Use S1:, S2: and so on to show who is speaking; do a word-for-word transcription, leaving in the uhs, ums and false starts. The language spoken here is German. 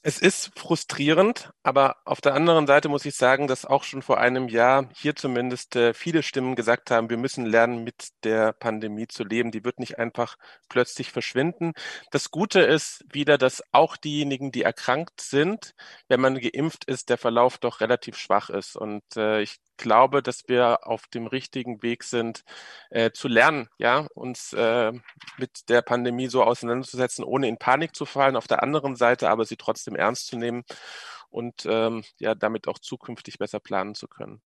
S1: Es ist frustrierend, aber auf der anderen Seite muss ich sagen, dass auch schon vor einem Jahr hier zumindest äh, viele Stimmen gesagt haben, wir müssen lernen, mit der Pandemie zu leben. Die wird nicht einfach plötzlich verschwinden. Das Gute ist wieder, dass auch diejenigen, die erkrankt sind, wenn man geimpft ist, der Verlauf doch relativ schwach ist. Und äh, ich glaube, dass wir auf dem richtigen Weg sind, äh, zu lernen, ja, uns äh, mit der Pandemie so auseinanderzusetzen, ohne in Panik zu fallen, auf der anderen Seite aber sie trotzdem ernst zu nehmen und ähm, ja, damit auch zukünftig besser planen zu können.